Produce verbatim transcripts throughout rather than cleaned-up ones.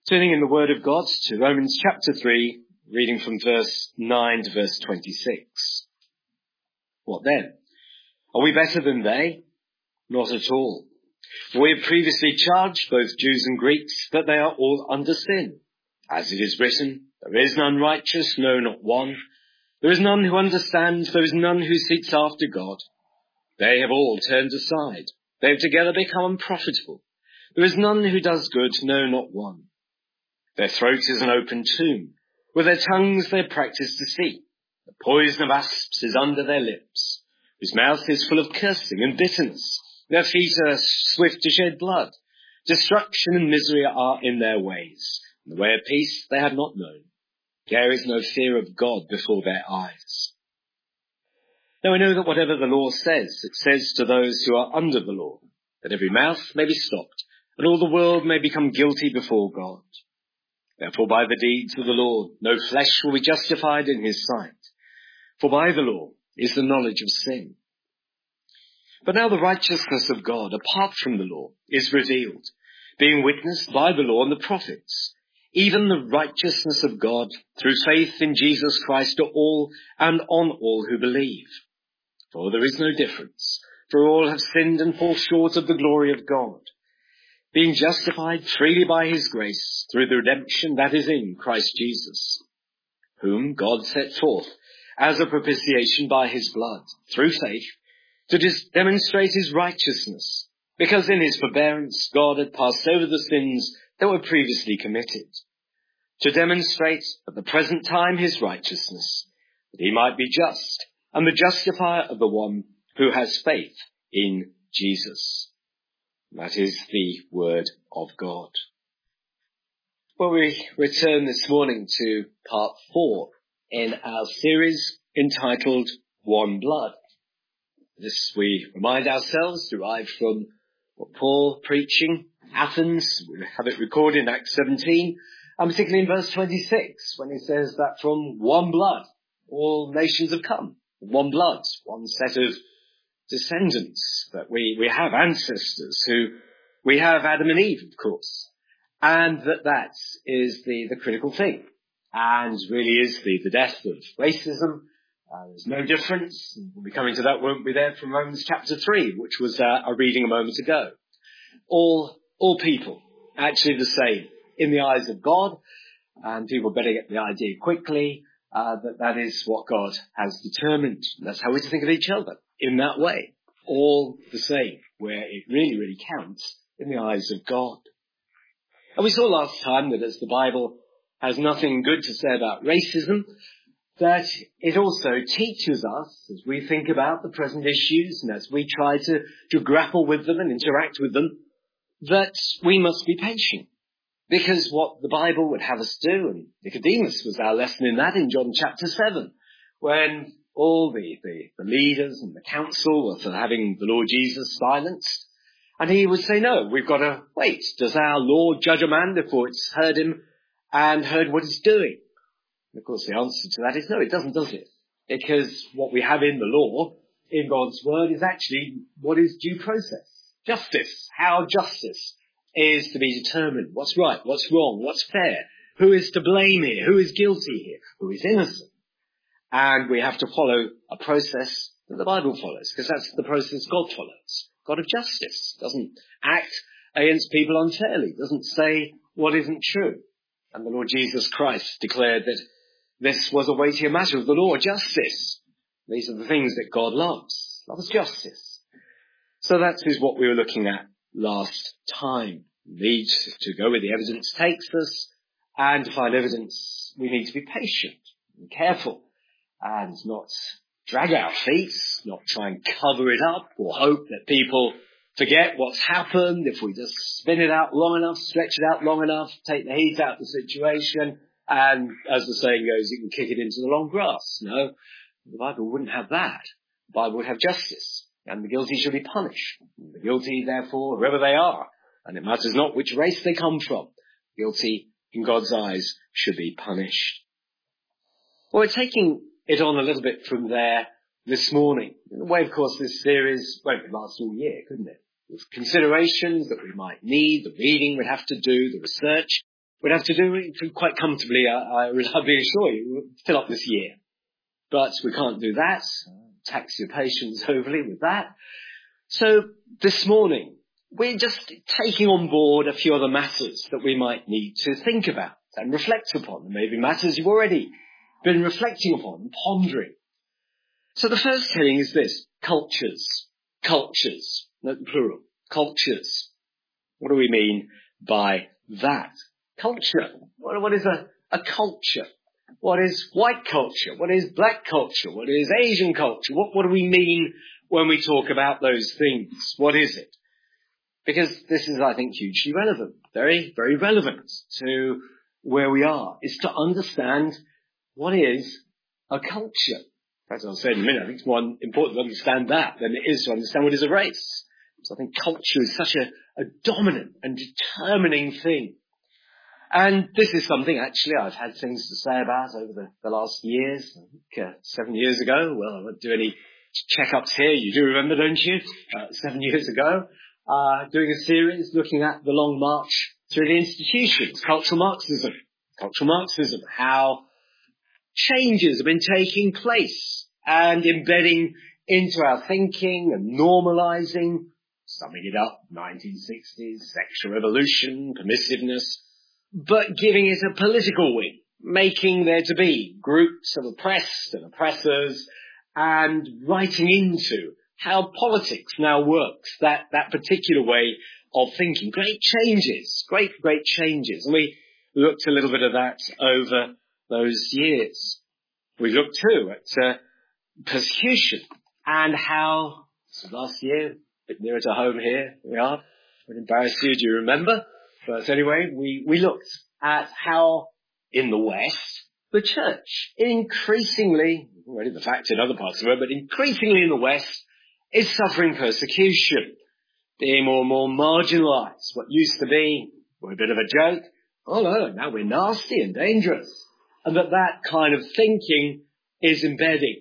Turning in the Word of God to Romans chapter three, reading from verse nine to verse twenty-six. What then? Are we better than they? Not at all. For we have previously charged both Jews and Greeks that they are all under sin. As it is written, there is none righteous, no, not one. There is none who understands, there is none who seeks after God. They have all turned aside. They have together become unprofitable. There is none who does good, no, not one. Their throat is an open tomb. With their tongues they practice deceit. The poison of asps is under their lips, whose mouth is full of cursing and bitterness. Their feet are swift to shed blood. Destruction and misery are in their ways. And the way of peace they have not known. There is no fear of God before their eyes. Now we know that whatever the law says, it says to those who are under the law, that every mouth may be stopped, and all the world may become guilty before God. Therefore by the deeds of the law no flesh will be justified in his sight. For by the law is the knowledge of sin. But now the righteousness of God, apart from the law, is revealed, being witnessed by the law and the prophets, even the righteousness of God through faith in Jesus Christ to all and on all who believe. For there is no difference, for all have sinned and fall short of the glory of God, being justified freely by his grace through the redemption that is in Christ Jesus, whom God set forth as a propitiation by his blood, through faith, to dis- demonstrate his righteousness, because in his forbearance God had passed over the sins that were previously committed, to demonstrate at the present time his righteousness, that he might be just and the justifier of the one who has faith in Jesus. That is the word of God. Well, we return this morning to part four in our series entitled One Blood. This, we remind ourselves, derived from what Paul preaching Athens. We have it recorded in Acts seventeen, and particularly in verse twenty-six, when he says that from one blood all nations have come. One blood, one set of descendants, that we, we have ancestors who, we have Adam and Eve, of course, and that that is the, the critical thing, and really is the, the death of racism. Uh, there's no difference. We'll be coming to that, won't we, there from Romans chapter three, which was uh, a reading a moment ago. All, all people, actually the same in the eyes of God, and people better get the idea quickly, uh, that that is what God has determined. That's how we're to think of each other, in that way. All the same, where it really, really counts in the eyes of God. And we saw last time that as the Bible has nothing good to say about racism, that it also teaches us, as we think about the present issues and as we try to, to grapple with them and interact with them, that we must be patient. Because what the Bible would have us do, and Nicodemus was our lesson in that in John chapter seven, when all the, the, the leaders and the council were for having the Lord Jesus silenced, and he would say, no, we've got to wait. Does our Lord judge a man before it's heard him and heard what he's doing? And of course, the answer to that is no, it doesn't, does it? Because what we have in the law, in God's word, is actually what is due process. Justice. How justice is to be determined. What's right? What's wrong? What's fair? Who is to blame here? Who is guilty here? Who is innocent? And we have to follow a process that the Bible follows, because that's the process God follows. God of justice. Doesn't act against people unfairly. Doesn't say what isn't true. And the Lord Jesus Christ declared that this was a weightier matter of the law, justice. These are the things that God loves. Loves justice. So that is what we were looking at last time. We need to go where the evidence takes us, and to find evidence we need to be patient and careful and not drag our feet, not try and cover it up or hope that people forget what's happened if we just spin it out long enough, stretch it out long enough, take the heat out of the situation, and as the saying goes, you can kick it into the long grass. No, the Bible wouldn't have that. The Bible would have justice, and the guilty should be punished. And the guilty, therefore, wherever they are, and it matters not which race they come from, guilty in God's eyes should be punished. Well, we're taking it on a little bit from there this morning. In a way, of course, this series won't last all year, couldn't it? With considerations that we might need, the reading we'd have to do, the research, we'd have to do it quite comfortably, I, I reliably assure you, fill up this year. But we can't do that. Tax your patience overly with that. So this morning, we're just taking on board a few other matters that we might need to think about and reflect upon. Maybe matters you've already been reflecting upon and pondering. So the first heading is this: cultures. Cultures. Note the plural. Cultures. What do we mean by that? Culture. What, what is a, a culture? What is white culture? What is black culture? What is Asian culture? What, what do we mean when we talk about those things? What is it? Because this is, I think, hugely relevant. Very, very relevant to where we are, is to understand what is a culture. As I'll say in a minute, I think it's more important to understand that than it is to understand what is a race. So I think culture is such a, a dominant and determining thing. And this is something, actually, I've had things to say about over the, the last years. I think uh, seven years ago, well, I won't do any checkups here. You do remember, don't you? Uh, seven years ago, uh, doing a series looking at the long march through the institutions, cultural Marxism. Cultural Marxism, how changes have been taking place and embedding into our thinking and normalizing, summing it up, nineteen sixties, sexual revolution, permissiveness, but giving it a political wing, making there to be groups of oppressed and oppressors, and writing into how politics now works, that, that particular way of thinking. Great changes, great, great changes. And we looked a little bit of that over those years. We looked too at uh, persecution and how, so last year, a bit nearer to home here, we are. I would embarrass you, do you remember? But anyway, we, we looked at how in the West, the church increasingly, already the fact in other parts of the world, but increasingly in the West, is suffering persecution, being more and more marginalized. What used to be, we're a bit of a joke, oh no, now we're nasty and dangerous. And that that kind of thinking is embedding.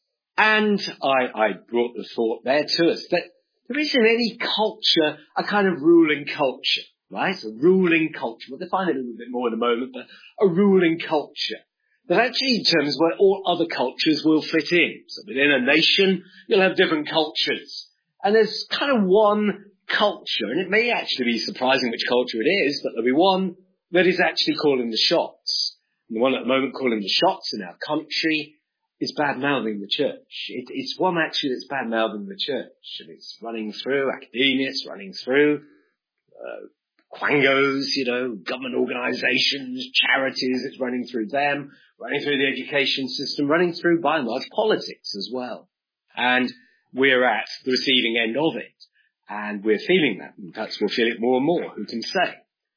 And I, I brought the thought there to us that there isn't any culture, a kind of ruling culture, right? A ruling culture. We'll define it a little bit more in a moment, but a ruling culture that actually determines where all other cultures will fit in. So within a nation, you'll have different cultures. And there's kind of one culture, and it may actually be surprising which culture it is, but there'll be one that is actually calling the shots. And the one at the moment calling the shots in our country is bad-mouthing the church. It, it's one actually that's bad-mouthing the church. And it's running through academia, it's running through uh, quangos, you know, government organisations, charities, it's running through them, running through the education system, running through, by and large, politics as well. And we're at the receiving end of it. And we're feeling that. And perhaps we'll feel it more and more, who can say.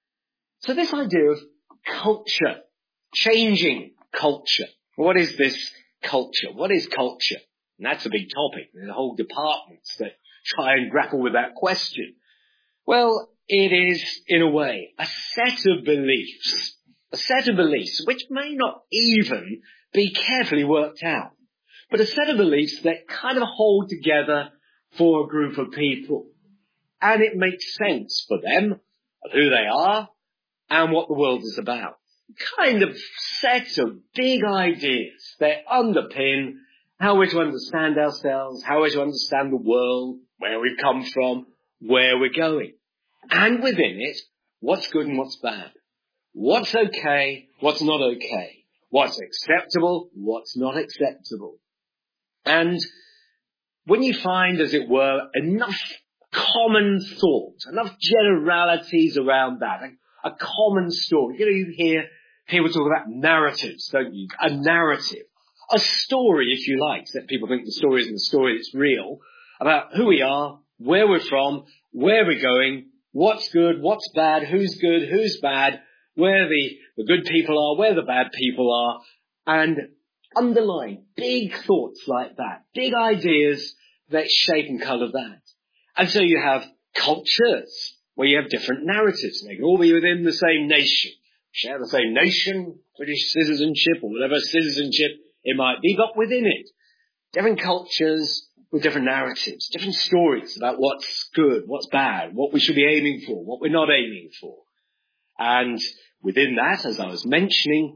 So this idea of culture, changing culture. What is this culture? What is culture? And that's a big topic. There's whole departments that try and grapple with that question. Well, it is, in a way, a set of beliefs. A set of beliefs which may not even be carefully worked out. But a set of beliefs that kind of hold together for a group of people. And it makes sense for them of who they are and what the world is about. Kind of set of big ideas that underpin how we're to understand ourselves, how we're to understand the world, where we've come from, where we're going. And within it, what's good and what's bad. What's okay, what's not okay. What's acceptable, what's not acceptable. And when you find, as it were, enough common thought, enough generalities around that, a, a common story. You know, you hear people talk about narratives, don't you? A narrative. A story, if you like, that people think the story isn't a story, it's real, about who we are, where we're from, where we're going, what's good, what's bad, who's good, who's bad, where the, the good people are, where the bad people are, and underlying big thoughts like that, big ideas that shape and colour that. And so you have cultures where you have different narratives. They can all be within the same nation, share the same nation, British citizenship or whatever citizenship it might be, but within it, different cultures with different narratives, different stories about what's good, what's bad, what we should be aiming for, what we're not aiming for. And within that, as I was mentioning,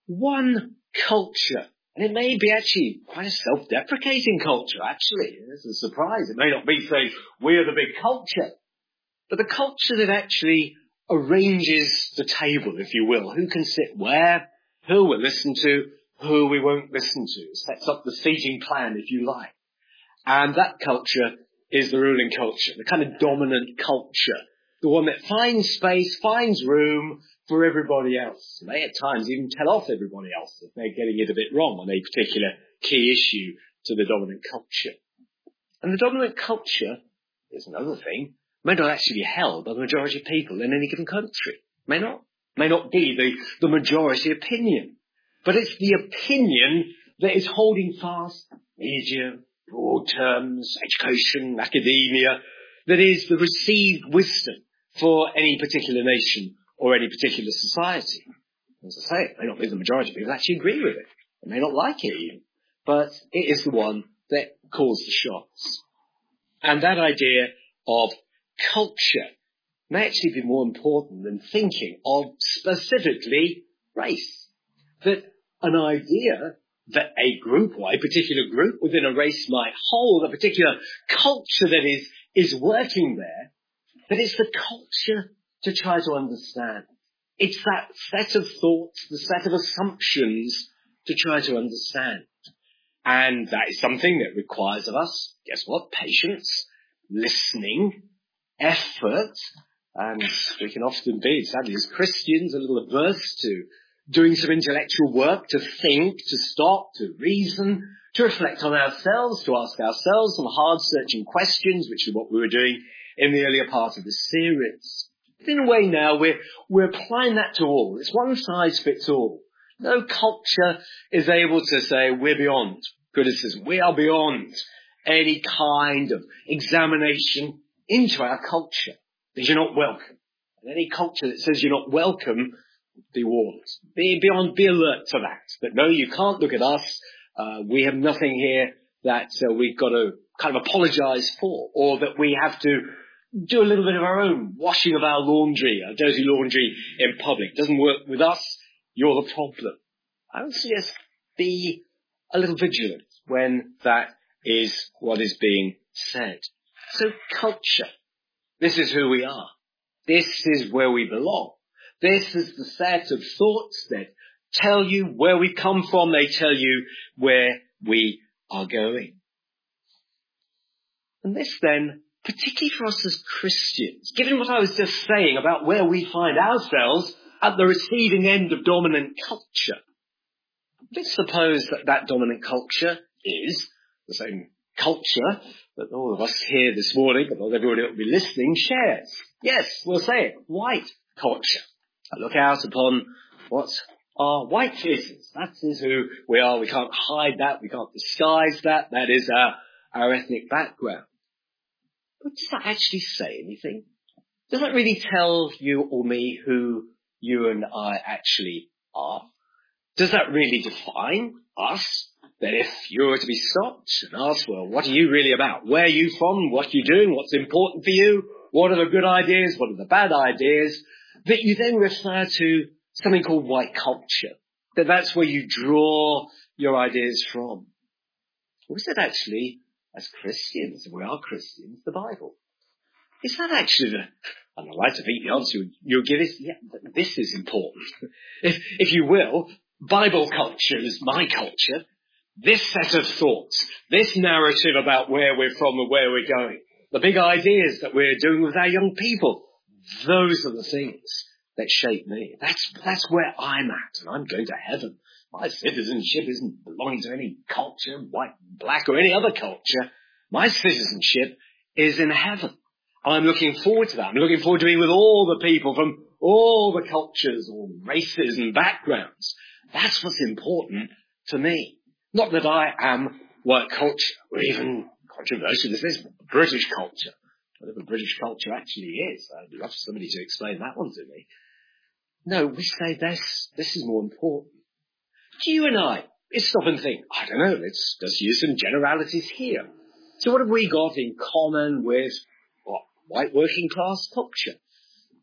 one culture. And it may be actually quite a self-deprecating culture, actually. It's a surprise. It may not be saying, we're the big culture. But the culture that actually arranges the table, if you will. Who can sit where, who we'll listen to, who we won't listen to. Sets up the seating plan, if you like. And that culture is the ruling culture, the kind of dominant culture. The one that finds space, finds room for everybody else. And they at times even tell off everybody else if they're getting it a bit wrong on a particular key issue to the dominant culture. And the dominant culture is another thing, may not actually be held by the majority of people in any given country. May not. May not be the, the majority opinion. But it's the opinion that is holding fast media, broad terms, education, academia, that is the received wisdom for any particular nation or any particular society. As I say, it may not be the majority of people actually agree with it. They may not like it even. But it is the one that calls the shots. And that idea of culture may actually be more important than thinking of specifically race. That an idea that a group or a particular group within a race might hold, a particular culture that is, is working there, that it's the culture to try to understand. It's that set of thoughts, the set of assumptions to try to understand. And that is something that requires of us, guess what, patience, listening, effort, and we can often be, sadly as Christians, a little averse to doing some intellectual work, to think, to stop, to reason, to reflect on ourselves, to ask ourselves some hard-searching questions, which is what we were doing in the earlier part of the series. But in a way now, we're, we're applying that to all. It's one size fits all. No culture is able to say we're beyond criticism. We are beyond any kind of examination into our culture, because you're not welcome. And any culture that says you're not welcome, be warned. Be beyond, be alert to that. That no, you can't look at us. Uh, we have nothing here that uh, we've got to kind of apologize for, or that we have to do a little bit of our own washing of our laundry, our dirty laundry in public. It doesn't work with us. You're the problem. I would suggest be a little vigilant when that is what is being said. So culture. This is who we are. This is where we belong. This is the set of thoughts that tell you where we come from. They tell you where we are going. And this then, particularly for us as Christians, given what I was just saying about where we find ourselves at the receiving end of dominant culture, let's suppose that that dominant culture is the same culture that all of us here this morning, but not everybody that will be listening, shares. Yes, we'll say it, white culture. I look out upon what are white faces. That is who we are. We can't hide that. We can't disguise that. That is our, our ethnic background. But does that actually say anything? Does that really tell you or me who you and I actually are? Does that really define us? That if you were to be stopped and asked, well, what are you really about? Where are you from? What are you doing? What's important for you? What are the good ideas? What are the bad ideas? That you then refer to something called white culture. That that's where you draw your ideas from. Or is it actually, as Christians, and we are Christians, the Bible? Is that actually the, and I'd like to think the answer you'll give is, yeah, this is important. If, if you will, Bible culture is my culture. This set of thoughts, this narrative about where we're from and where we're going, the big ideas that we're doing with our young people, those are the things that shape me. That's, that's where I'm at, and I'm going to heaven. My citizenship isn't belonging to any culture, white, black, or any other culture. My citizenship is in heaven. I'm looking forward to that. I'm looking forward to being with all the people from all the cultures, all races and backgrounds. That's what's important to me. Not that I am white culture, or even controversial as this, British culture. Whatever British culture actually is. I'd love somebody to explain that one to me. No, we say this, this is more important. Do you and I, let's stop and think, I don't know, let's just use some generalities here. So what have we got in common with what, white working class culture?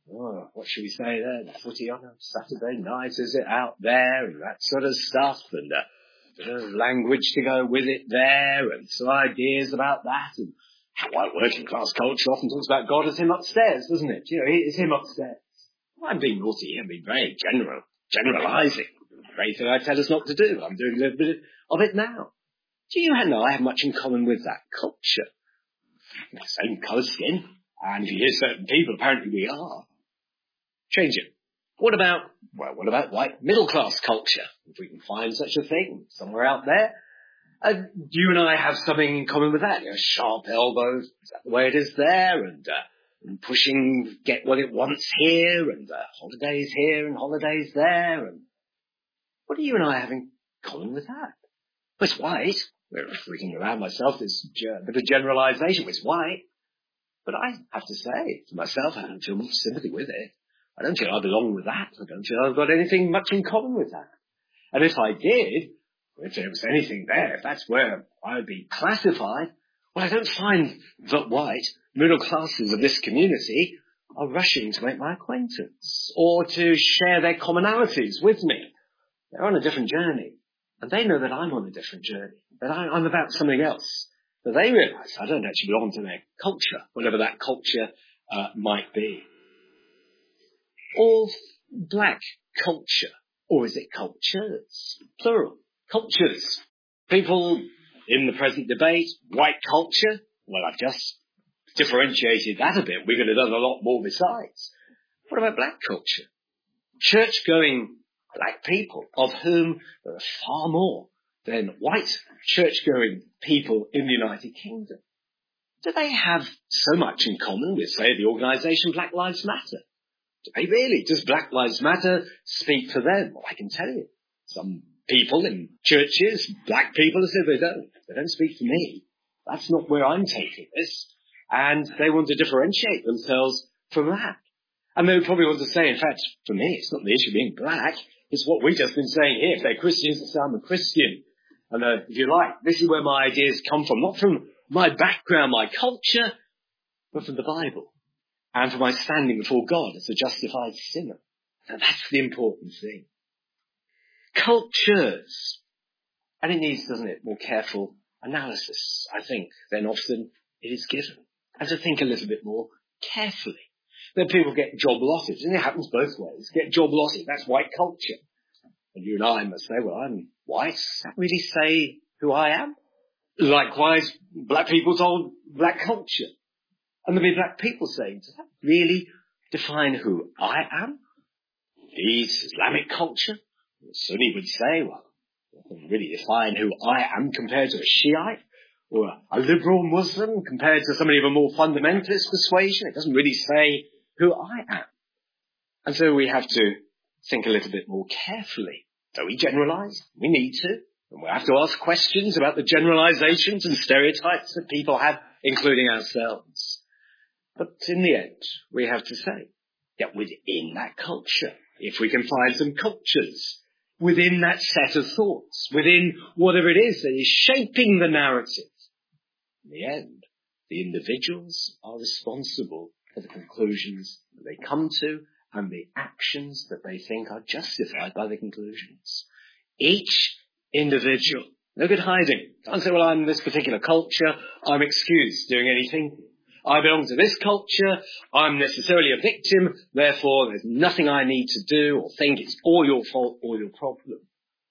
Oh, what should we say there? The footy on a Saturday night, is it, out there, and that sort of stuff, and a bit of language to go with it there, and some ideas about that, and how white working class culture often talks about God as him upstairs, doesn't it? You know, it's him upstairs. Well, I'm being naughty, I'm being very general, generalising. Great thing I tell us not to do. I'm doing a little bit of it now. Do you know I have much in common with that culture? The same colour skin, and if you hear certain people, apparently we are. Change it. What about, well, what about white middle-class culture? If we can find such a thing somewhere out there. Uh, do you and I have something in common with that? You know, sharp elbows, is that the way it is there? And, uh, and pushing, get what it wants here, and uh, holidays here and holidays there. And what do you and I have in common with that? Well, it's white. We're freaking around myself, this a bit of generalisation. It's white. But I have to say, for myself, I don't feel much sympathy with it. I don't feel I belong with that. I don't feel I've got anything much in common with that. And if I did, if there was anything there, if that's where I would be classified, well, I don't find that white middle classes of this community are rushing to make my acquaintance or to share their commonalities with me. They're on a different journey. And they know that I'm on a different journey, that I, I'm about something else. That they realise I don't actually belong to their culture, whatever that culture uh, might be. Or black culture, or is it cultures? Plural. Cultures. People in the present debate, white culture. Well, I've just differentiated that a bit. We could have done a lot more besides. What about black culture? Church-going black people, of whom there are far more than white church-going people in the United Kingdom. Do they have so much in common with, say, the organisation Black Lives Matter? Do they really? Does Black Lives Matter speak for them? Well, I can tell you. Some people in churches, black people, say they don't. They don't speak for me. That's not where I'm taking this. And they want to differentiate themselves from that. And they would probably want to say, in fact, for me, it's not the issue of being black. It's what we've just been saying here. If they're Christians, they say I'm a Christian. And uh, if you like, this is where my ideas come from. Not from my background, my culture, but from the Bible. And for my standing before God as a justified sinner. And that's the important thing. Cultures. And it needs, doesn't it, more careful analysis, I think, than often it is given. And to think a little bit more carefully. Then people get job losses, and it happens both ways. Get job losses, that's white culture. And you and I must say, well, I'm white. Does that really say who I am? Likewise, black people told black culture. And there'll be black people saying, does that really define who I am? Indeed, Islamic culture. Sunni would say, well, it doesn't really define who I am compared to a Shiite or a liberal Muslim compared to somebody of a more fundamentalist persuasion. It doesn't really say who I am. And so we have to think a little bit more carefully. So we generalise, we need to, and we have to ask questions about the generalisations and stereotypes that people have, including ourselves. But in the end, we have to say that within that culture, if we can find some cultures within that set of thoughts, within whatever it is that is shaping the narrative, in the end, the individuals are responsible for the conclusions that they come to and the actions that they think are justified by the conclusions. Each individual. No good hiding. Can't say, well, I'm this particular culture, I'm excused doing anything. I belong to this culture, I'm necessarily a victim, therefore there's nothing I need to do or think, it's all your fault or your problem.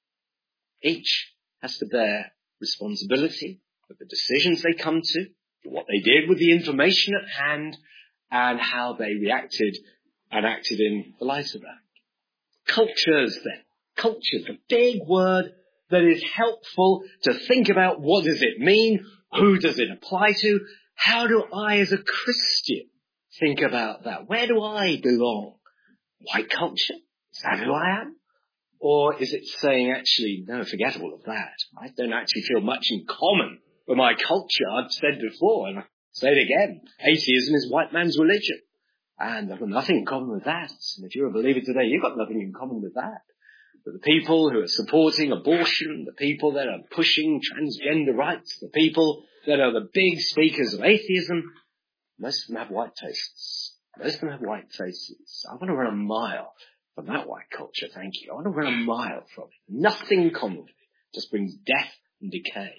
Each has to bear responsibility for the decisions they come to, for what they did with the information at hand, and how they reacted and acted in the light of that. Cultures then. Culture, the big word that is helpful to think about what does it mean, who does it apply to, how do I as a Christian think about that? Where do I belong? White culture? Is that who I am? Or is it saying actually, no, forget all of that. I don't actually feel much in common with my culture. I've said before, and I say it again, atheism is white man's religion. And I've got nothing in common with that. And if you're a believer today, you've got nothing in common with that. But the people who are supporting abortion, the people that are pushing transgender rights, the people that are the big speakers of atheism, most of them have white tastes. Most of them have white faces. I want to run a mile from that white culture, thank you. I want to run a mile from it. Nothing in common with it. Just brings death and decay.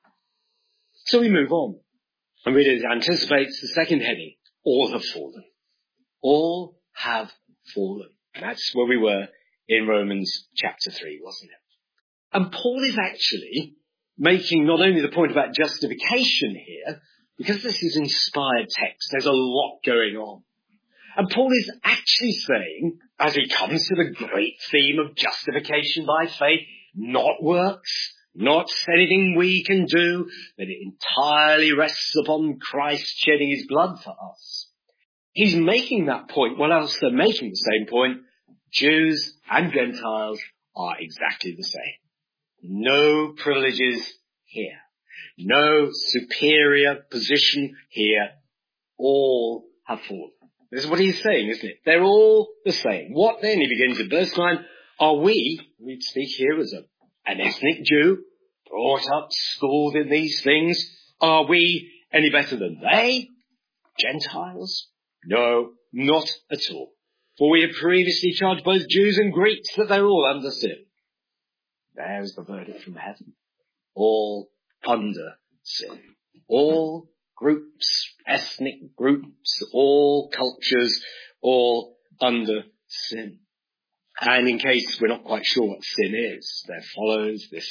So we move on. And read it anticipates the second heading. All have fallen. All have fallen. And that's where we were in Romans chapter three, wasn't it? And Paul is actually making not only the point about justification here, because this is inspired text, there's a lot going on. And Paul is actually saying, as he comes to the great theme of justification by faith, not works, not anything we can do, that it entirely rests upon Christ shedding his blood for us. He's making that point, while also making the same point, Jews and Gentiles are exactly the same. No privileges here. No superior position here. All have fallen. This is what he's saying, isn't it? They're all the same. What then? He begins in verse nine. Are we, we speak here as a, an ethnic Jew, brought up, schooled in these things, are we any better than they? Gentiles? No, not at all. For we have previously charged both Jews and Greeks that they're all under sin. There's the verdict from heaven. All under sin. All groups, ethnic groups, all cultures, all under sin. And in case we're not quite sure what sin is, there follows this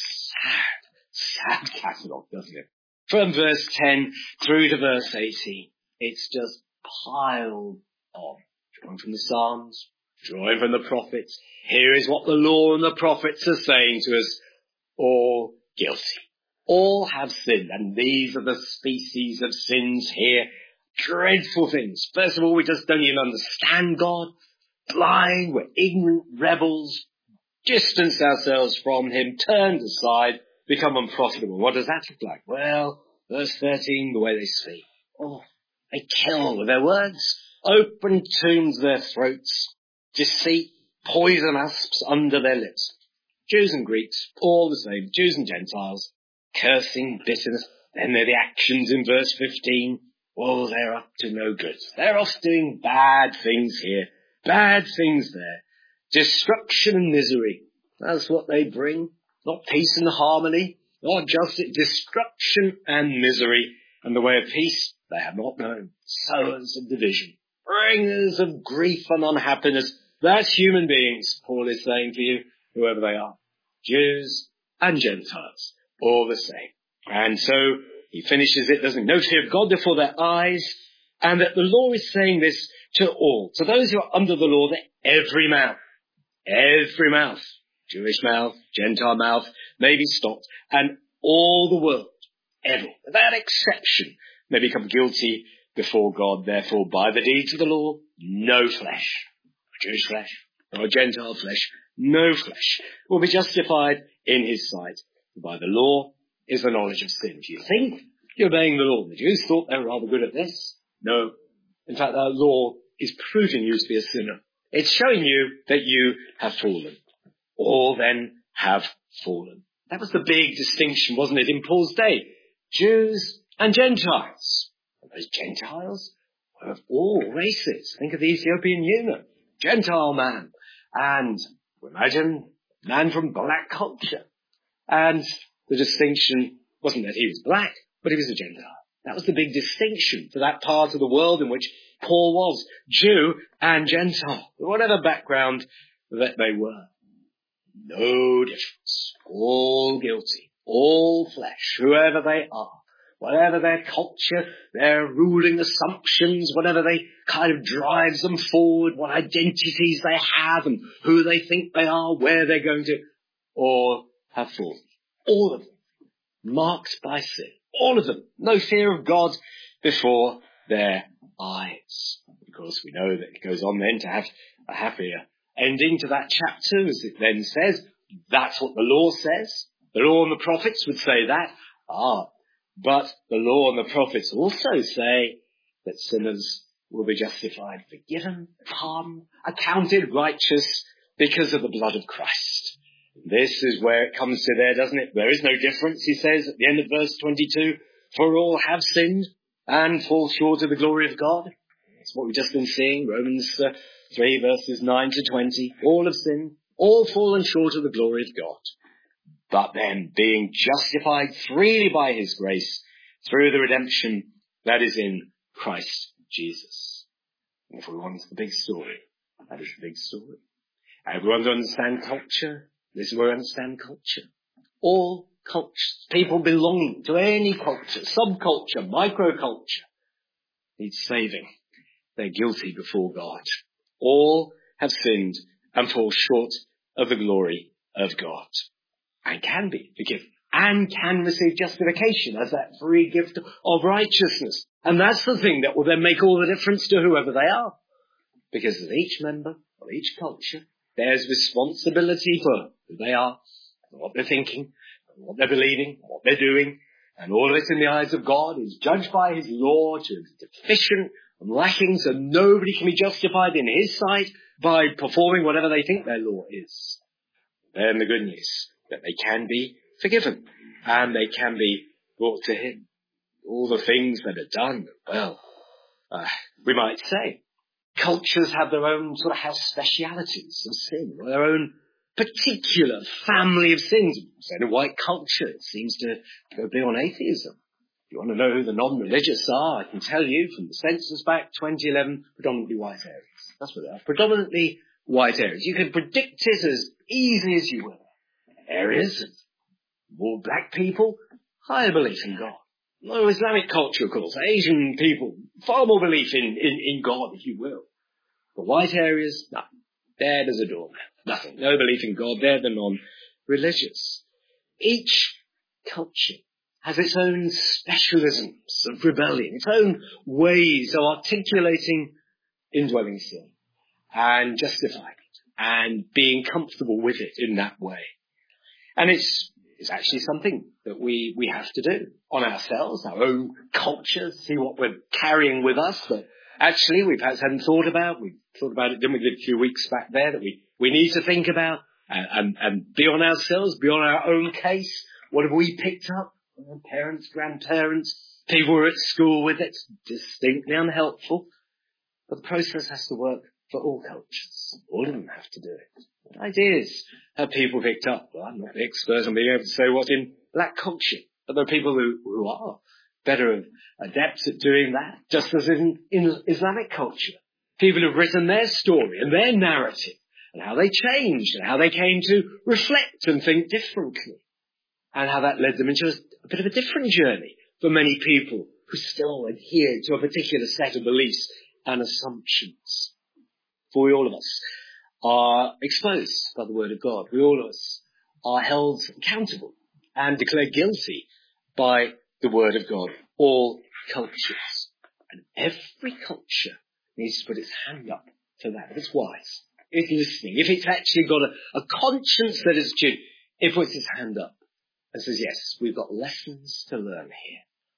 sad, sad catalogue, doesn't it? From verse ten through to verse eighteen, it's just piled on. Drawing from the Psalms, drawing from the prophets. Here is what the law and the prophets are saying to us. All guilty. All have sinned, and these are the species of sins here. Dreadful things. First of all, we just don't even understand God. Blind, we're ignorant rebels. Distance ourselves from him, turned aside, become unprofitable. What does that look like? Well, verse thirteen, the way they speak. Oh, they kill with their words. Open tombs their throats. Deceit, poison asps under their lips. Jews and Greeks, all the same. Jews and Gentiles. Cursing, bitterness. Then they're the actions in verse fifteen. Oh, they're up to no good. They're off doing bad things here. Bad things there. Destruction and misery. That's what they bring. Not peace and harmony. Not justice. Destruction and misery. And the way of peace they have not known. Sowers of division. Bringers of grief and unhappiness. That's human beings, Paul is saying to you, whoever they are. Jews and Gentiles. All the same. And so he finishes it, doesn't he? No fear of God before their eyes. And that the law is saying this to all. To those who are under the law, that every mouth, every mouth, Jewish mouth, Gentile mouth, may be stopped. And all the world, ever, without exception, may become guilty before God. Therefore, by the deeds of the law, no flesh, Jewish flesh, or Gentile flesh, no flesh will be justified in his sight. By the law is the knowledge of sin. Do you think you're obeying the law? The Jews thought they were rather good at this. No. In fact, that law is proving you to be a sinner. It's showing you that you have fallen. All then have fallen. That was the big distinction, wasn't it, in Paul's day? Jews and Gentiles. And those Gentiles were of all races. Think of the Ethiopian eunuch, Gentile man. And imagine a man from black culture. And the distinction wasn't that he was black, but he was a Gentile. That was the big distinction for that part of the world in which Paul was, Jew and Gentile, whatever background that they were. No difference. All guilty. All flesh, whoever they are, whatever their culture, their ruling assumptions, whatever they kind of drives them forward, what identities they have and who they think they are, where they're going to, all have fallen. All of them. Marked by sin. All of them. No fear of God before their eyes. Of course, we know that it goes on then to have a happier ending to that chapter, as it then says. That's what the law says. The law and the prophets would say that. Ah, but the law and the prophets also say that sinners will be justified, forgiven, pardoned, accounted righteous because of the blood of Christ. This is where it comes to there, doesn't it? There is no difference, he says at the end of verse twenty-two. For all have sinned and fall short of the glory of God. It's what we've just been seeing, Romans uh, three verses nine to twenty. All have sinned, all fallen short of the glory of God. But then being justified freely by his grace through the redemption that is in Christ Jesus. And if we want the big story, that is the big story. And if we want to understand culture, this is where we understand culture. All cultures, people belonging to any culture, subculture, microculture, need saving. They're guilty before God. All have sinned and fall short of the glory of God. And can be forgiven. And can receive justification as that free gift of righteousness. And that's the thing that will then make all the difference to whoever they are. Because each member of each culture bears responsibility for who they are, and what they're thinking, and what they're believing, and what they're doing. And all of it in the eyes of God is judged by his law to be deficient and lacking, so nobody can be justified in his sight by performing whatever they think their law is. Then the good news, that they can be forgiven and they can be brought to him. All the things that are done, well, uh, we might say, cultures have their own sort of house specialities of sin, or their own particular family of sins. So in a white culture, it seems to go big on atheism. If you want to know who the non-religious are, I can tell you from the census back twenty eleven, predominantly white areas. That's what they are, predominantly white areas. You can predict it as easy as you will. Areas of more black people, higher belief in God. No Islamic culture, of course. Asian people, far more belief in, in, in God, if you will. The white areas, no. Dead as a doormat. Nothing. No belief in God. They're the non-religious. Each culture has its own specialisms of rebellion, its own ways of articulating indwelling sin and justifying it and being comfortable with it in that way. And it's, it's actually something that we, we have to do on ourselves, our own culture, see what we're carrying with us that actually we perhaps hadn't thought about. We thought about it, didn't we, did a few weeks back there, that we, we need to think about and, and, and be on ourselves, be on our own case. What have we picked up from our parents, grandparents, people who are at school with it? It's distinctly unhelpful. But the process has to work for all cultures. All of them have to do it. What ideas have people picked up? Well, I'm not the expert on being able to say what in black culture, but there are people who, who are better adept at doing that, just as in, in Islamic culture. People who've written their story and their narrative and how they changed and how they came to reflect and think differently and how that led them into a, a bit of a different journey for many people who still adhere to a particular set of beliefs and assumptions. For we all of us are exposed by the word of God. We all of us are held accountable and declared guilty by the word of God. All cultures. And every culture needs to put its hand up for that. If it's wise, if it's listening, if it's actually got a, a conscience that is due, it puts its hand up and says, yes, we've got lessons to learn here.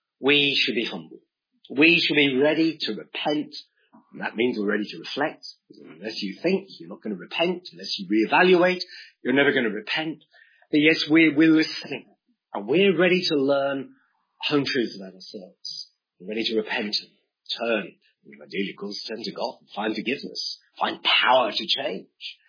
We should be humble. We should be ready to repent. And that means we're ready to reflect. Unless you think, you're not going to repent. Unless you reevaluate, you're never going to repent. But yes, we're, we're listening. And we're ready to learn home truths about ourselves. We're ready to repent and turn. And ideally, of course, turn to God and find forgiveness. Find power to change.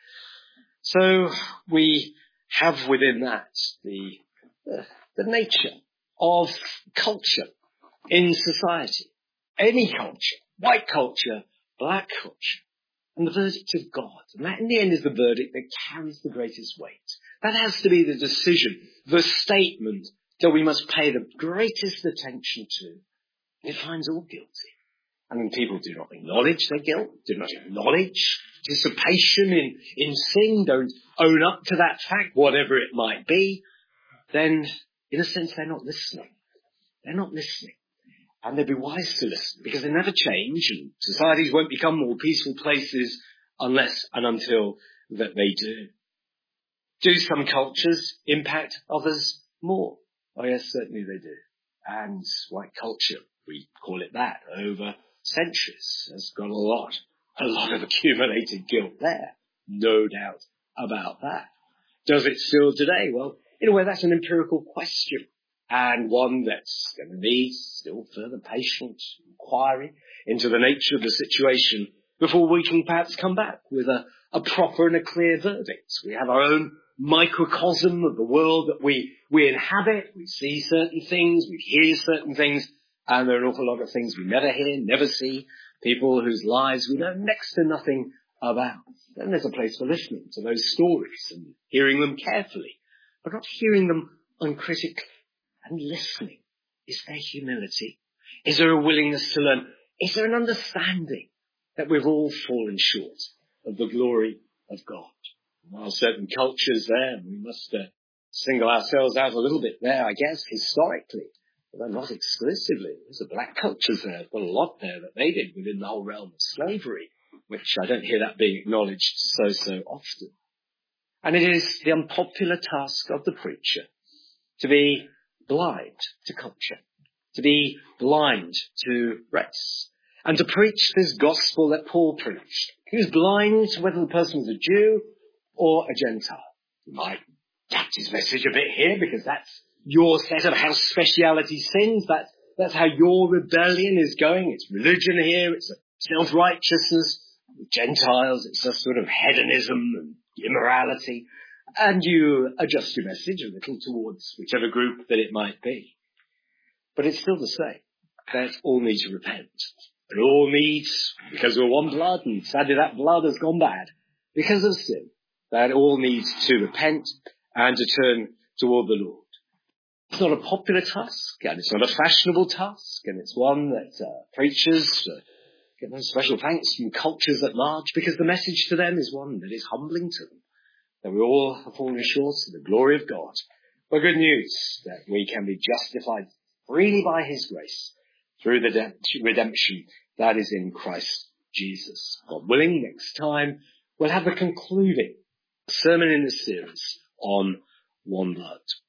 So we have within that the, the, the nature of culture in society. Any culture. White culture, black culture, and the verdict of God. And that in the end is the verdict that carries the greatest weight. That has to be the decision, the statement that we must pay the greatest attention to. It finds all guilty. And when people do not acknowledge their guilt, do not acknowledge participation in, in sin, don't own up to that fact, whatever it might be, then in a sense they're not listening. They're not listening. And they'd be wise to listen, because they never change, and societies won't become more peaceful places unless and until that they do. Do some cultures impact others more? Oh yes, certainly they do. And white culture, we call it that, over centuries, has got a lot, a lot of accumulated guilt there. No doubt about that. Does it still today? Well, in a way, that's an empirical question. and one that's going to need still further patient inquiry into the nature of the situation before we can perhaps come back with a, a proper and a clear verdict. We have our own microcosm of the world that we, we inhabit. We see certain things, we hear certain things, and there are an awful lot of things we never hear, never see, people whose lives we know next to nothing about. Then there's a place for listening to those stories and hearing them carefully, but not hearing them uncritically, and listening. Is there humility? Is there a willingness to learn? Is there an understanding that we've all fallen short of the glory of God? While certain cultures there, we must uh, single ourselves out a little bit there, I guess, historically, although not exclusively. There's the black cultures there. There's got a lot there that they did within the whole realm of slavery, which I don't hear that being acknowledged so, so often. And it is the unpopular task of the preacher to be blind to culture, to be blind to race, and to preach this gospel that Paul preached. He was blind to whether the person was a Jew or a Gentile. You might adapt his message a bit here because that's your set of house speciality sins. That's, that's how your rebellion is going. It's religion here. It's self-righteousness. With Gentiles, it's just sort of hedonism and immorality. And you adjust your message a little towards whichever group that it might be. But it's still the same. That all need to repent. It all needs, because we're one blood, and sadly that blood has gone bad because of sin, that all needs to repent and to turn toward the Lord. It's not a popular task, and it's not a fashionable task, and it's one that uh, preachers uh, get no special thanks from cultures at large, because the message to them is one that is humbling to them, that we all have fallen short of the glory of God. But good news, that we can be justified freely by his grace through the de- redemption that is in Christ Jesus. God willing, next time we'll have the concluding sermon in this series on one blood.